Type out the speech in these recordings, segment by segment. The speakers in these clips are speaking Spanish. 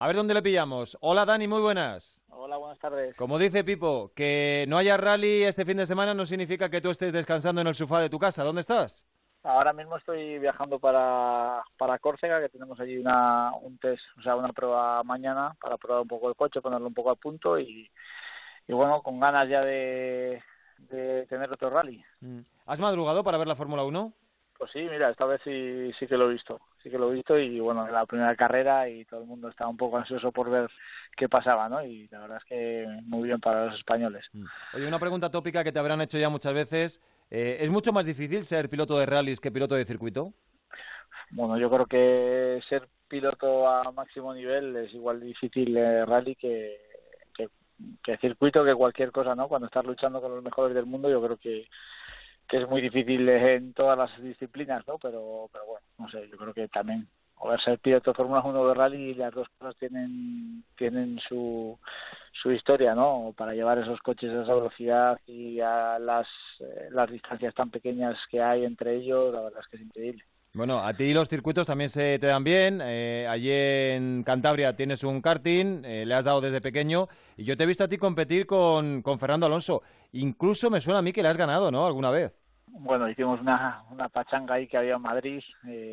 A ver dónde le pillamos. Hola Dani, muy buenas. Hola, buenas tardes. Como dice Pipo, que no haya rally este fin de semana no significa que tú estés descansando en el sofá de tu casa. ¿Dónde estás? Ahora mismo estoy viajando para Córcega, que tenemos allí un test, o sea, una prueba mañana para probar un poco el coche, ponerlo un poco a punto y bueno, con ganas ya de tener otro rally. ¿Has madrugado para ver la Fórmula 1? Pues sí, mira, esta vez sí que lo he visto. Sí que lo he visto y bueno, en la primera carrera y todo el mundo estaba un poco ansioso por ver qué pasaba, ¿no? Y la verdad es que muy bien para los españoles. Oye, una pregunta tópica que te habrán hecho ya muchas veces. ¿Es mucho más difícil ser piloto de rallies que piloto de circuito? Bueno, yo creo que ser piloto a máximo nivel es igual de difícil rally que, que circuito, que cualquier cosa, ¿no? Cuando estás luchando con los mejores del mundo, yo creo que es muy difícil en todas las disciplinas, ¿no? Pero bueno, no sé, yo creo que también poder ser piloto de Fórmula 1 de rally, las dos cosas tienen su historia, ¿no? Para llevar esos coches a esa velocidad y a las distancias tan pequeñas que hay entre ellos, la verdad es que es increíble. Bueno, a ti los circuitos también se te dan bien. Allí en Cantabria tienes un karting, le has dado desde pequeño. Y yo te he visto a ti competir con Fernando Alonso. Incluso me suena a mí que le has ganado, ¿no? ¿Alguna vez? Bueno, hicimos una pachanga ahí que había en Madrid,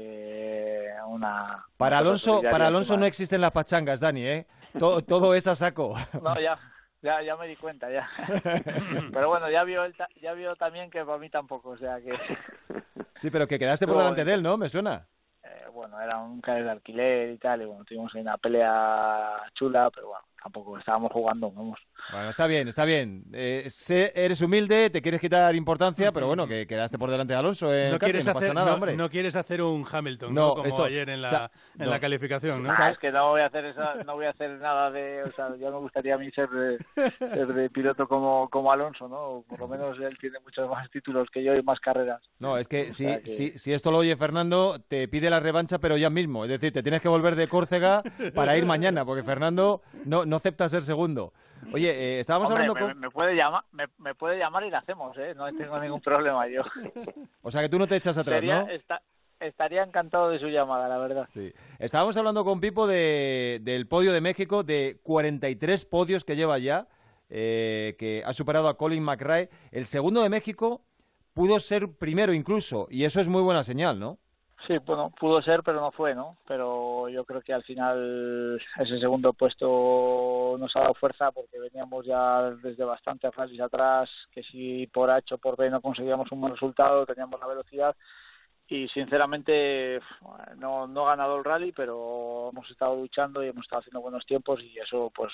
Para nosotros solidarios. Alonso no existen las pachangas, Dani, ¿eh? Todo es a saco. No, ya me di cuenta, ya. Pero bueno, ya vio también que para mí tampoco, o sea que... Sí, pero que quedaste por Estuvo delante de bonito. él, ¿no? Me suena. Bueno, era un caer de alquiler y tal, y bueno, tuvimos ahí una pelea chula, pero bueno, tampoco estábamos jugando, vamos. Bueno, está bien, está bien. Eres humilde, te quieres quitar importancia, pero bueno, que quedaste por delante de Alonso en No karting, quieres no pasa hacer, nada, no, hombre. no quieres hacer un Hamilton, ¿no? No, Como ayer en la no. calificación, ¿no? Es que no voy a hacer no voy a hacer nada de, o sea, ya me gustaría a mí ser de piloto como Alonso, ¿no? Por lo menos él tiene muchos más títulos que yo y más carreras. No, es que O sea que... si esto lo oye Fernando, te pide la revancha, pero ya mismo. Es decir, te tienes que volver de Córcega para ir mañana, porque Fernando no acepta ser segundo. Oye, estábamos Hombre, hablando con... me puede llamar, me puede llamar y lo hacemos, ¿eh? No tengo ningún problema yo. O sea, que tú no te echas atrás, ¿no? Estaría encantado de su llamada, la verdad. Sí. Estábamos hablando con Pipo del podio de México, de 43 podios que lleva ya, que ha superado a Colin McRae. El segundo de México pudo ser primero incluso, y eso es muy buena señal, ¿no? Sí, bueno, pudo ser, pero no fue, ¿no? Pero yo creo que al final ese segundo puesto nos ha dado fuerza porque veníamos ya desde bastantes rallies atrás, que si por H o por B no conseguíamos un buen resultado, teníamos la velocidad y sinceramente no ha ganado el rally, pero hemos estado luchando y hemos estado haciendo buenos tiempos y eso pues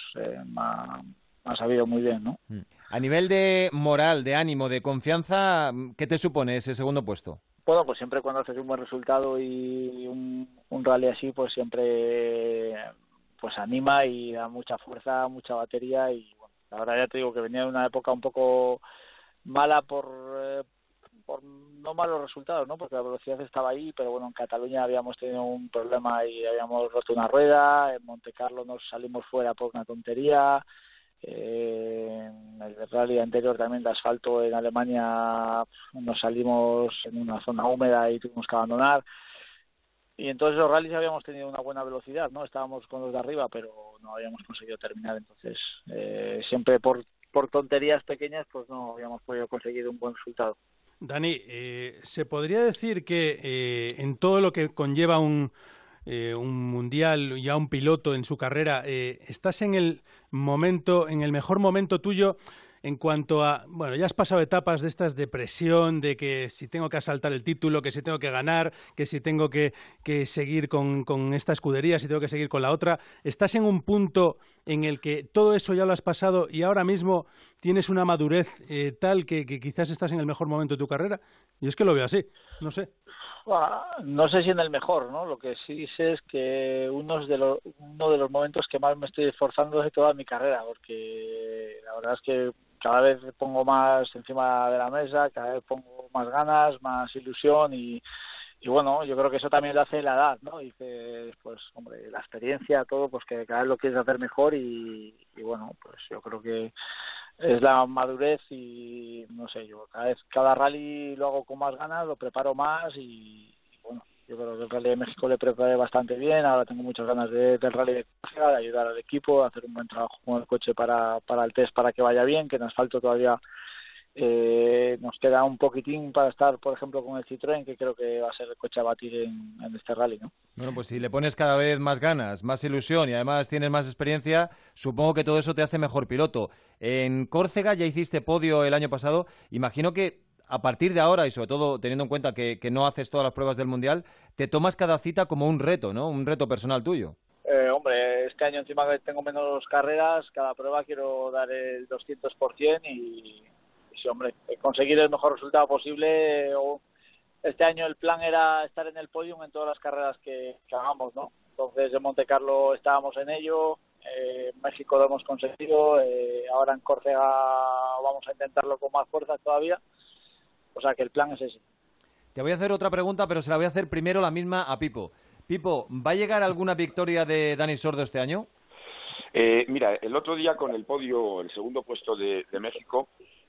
me ha sabido muy bien, ¿no? A nivel de moral, de ánimo, de confianza, ¿qué te supone ese segundo puesto? Bueno, pues siempre cuando haces un buen resultado y un rally así, pues siempre pues anima y da mucha fuerza, mucha batería y bueno, la verdad ya te digo que venía de una época un poco mala por no malos resultados, ¿no? Porque la velocidad estaba ahí, pero bueno, en Cataluña habíamos tenido un problema y habíamos roto una rueda, en Montecarlo nos salimos fuera por una tontería, en el rally anterior también de asfalto en Alemania nos salimos en una zona húmeda y tuvimos que abandonar y en todos esos rallies habíamos tenido una buena velocidad, ¿no? Estábamos con los de arriba pero no habíamos conseguido terminar, entonces siempre por tonterías pequeñas pues no habíamos podido conseguir un buen resultado. Dani, ¿se podría decir que en todo lo que conlleva un mundial, ya un piloto en su carrera, estás en el mejor momento tuyo en cuanto a, bueno, ya has pasado etapas de estas de presión, de que si tengo que asaltar el título, que si tengo que ganar, que si tengo que seguir con esta escudería, si tengo que seguir con la otra, estás en un punto en el que todo eso ya lo has pasado y ahora mismo tienes una madurez tal que quizás estás en el mejor momento de tu carrera. Y es que lo veo así, no sé. No sé si en el mejor, ¿no? Lo que sí sé es que uno de los momentos que más me estoy esforzando de toda mi carrera, porque la verdad es que cada vez pongo más encima de la mesa, cada vez pongo más ganas, más ilusión y bueno, yo creo que eso también lo hace la edad, ¿no? Dices, pues, hombre, la experiencia, todo, pues que cada vez lo quieres hacer mejor y bueno, pues yo creo que es la madurez y no sé, yo cada rally lo hago con más ganas, lo preparo más y bueno, yo creo que el Rally de México le preparé bastante bien. Ahora tengo muchas ganas del Rally de Córcega, de ayudar al equipo, de hacer un buen trabajo con el coche para el test, para que vaya bien, que en asfalto todavía nos queda un poquitín para estar, por ejemplo, con el Citroën, que creo que va a ser el coche a batir en este rally, ¿no? Bueno, pues si le pones cada vez más ganas, más ilusión y además tienes más experiencia, supongo que todo eso te hace mejor piloto. En Córcega ya hiciste podio el año pasado. Imagino que a partir de ahora, y sobre todo teniendo en cuenta que no haces todas las pruebas del Mundial, te tomas cada cita como un reto, ¿no? Un reto personal tuyo. Hombre, este año encima que tengo menos carreras, cada prueba quiero dar el 200% y sí, hombre, conseguir el mejor resultado posible. Este año el plan era estar en el podium en todas las carreras que hagamos, ¿no? Entonces en Monte Carlo estábamos en ello, en México lo hemos conseguido, ahora en Córcega vamos a intentarlo con más fuerza todavía, o sea que el plan es ese. Te voy a hacer otra pregunta, pero se la voy a hacer primero la misma a Pipo. Pipo, ¿va a llegar alguna victoria de Dani Sordo este año? Mira, el otro día con el podio, el segundo puesto de México,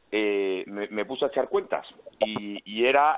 me puse a echar cuentas y era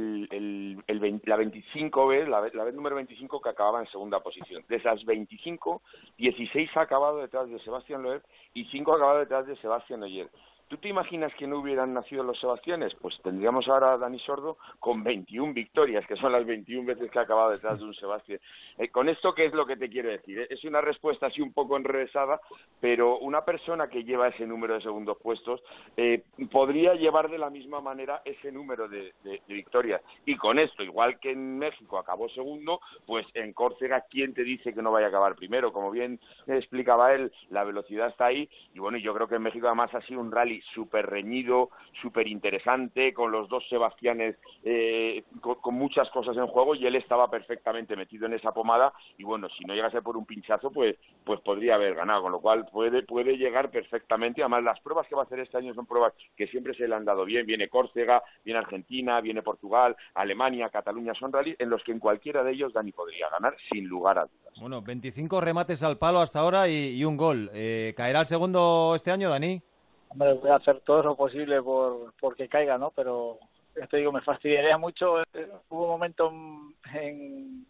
la 25 vez, la vez número 25 que acababa en segunda posición. De esas 25, 16 ha acabado detrás de Sebastián Loeb y 5 ha acabado detrás de Sebastián Ogier. ¿Tú te imaginas que no hubieran nacido los Sebastianes? Pues tendríamos ahora a Dani Sordo con 21 victorias, que son las 21 veces que ha acabado detrás de un Sebastián. Con esto, ¿qué es lo que te quiero decir? Es una respuesta así un poco enrevesada, pero una persona que lleva ese número de segundos puestos podría llevar de la misma manera ese número de victorias. Y con esto, igual que en México acabó segundo, pues en Córcega, ¿quién te dice que no vaya a acabar primero? Como bien explicaba él, la velocidad está ahí, y bueno, yo creo que en México además ha sido un rally súper reñido, súper interesante, con los dos Sebastianes con muchas cosas en juego, y él estaba perfectamente metido en esa pomada, y bueno, si no llegase por un pinchazo, pues podría haber ganado, con lo cual puede llegar perfectamente. Además, las pruebas que va a hacer este año son pruebas que siempre se le han dado bien. Viene Córcega, viene Argentina, viene Portugal, Alemania, Cataluña, son rallies en los que en cualquiera de ellos Dani podría ganar sin lugar a dudas. Bueno, 25 remates al palo hasta ahora y un gol. ¿Caerá el segundo este año, Dani? Hombre, voy a hacer todo lo posible porque caiga, ¿no? Pero ya te digo, me fastidiaría mucho. Hubo un momento en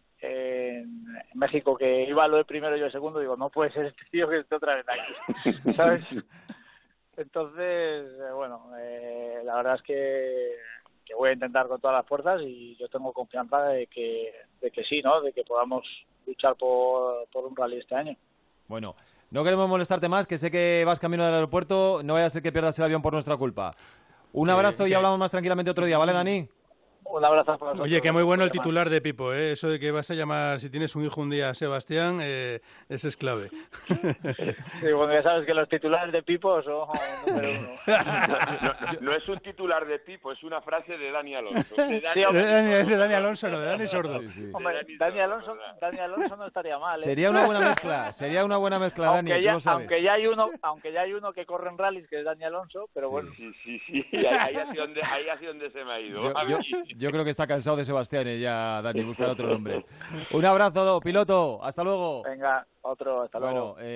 México que iba lo de primero y yo de segundo, digo, no puede ser este tío que esté otra vez aquí, ¿sabes? Entonces, bueno, la verdad es que voy a intentar con todas las fuerzas y yo tengo confianza de que sí, ¿no? De que podamos luchar por un rally este año. Bueno, no queremos molestarte más, que sé que vas camino del aeropuerto, no vaya a ser que pierdas el avión por nuestra culpa. Un abrazo y hablamos más tranquilamente otro día, ¿vale, Dani? Un abrazo para vosotros. Oye, que muy bueno el titular de Pipo, ¿eh? Eso de que vas a llamar, si tienes un hijo un día, Sebastián, ese es clave. Sí, bueno, ya sabes que los titulares de Pipo son número uno. No es un titular de Pipo, es una frase de Dani Alonso. Es de Dani Alonso, no, de Dani Sordo. Sí. Hombre, Dani Alonso no estaría mal, ¿eh? Sería una buena mezcla, Dani, tú lo sabes. Aunque ya hay uno que corre en rallies, que es Dani Alonso, pero bueno. Sí. Ahí ha sido donde se me ha ido. Yo creo que está cansado de Sebastián ya, Dani, buscar otro nombre. Un abrazo, piloto. Hasta luego. Venga, otro, hasta luego. Bueno,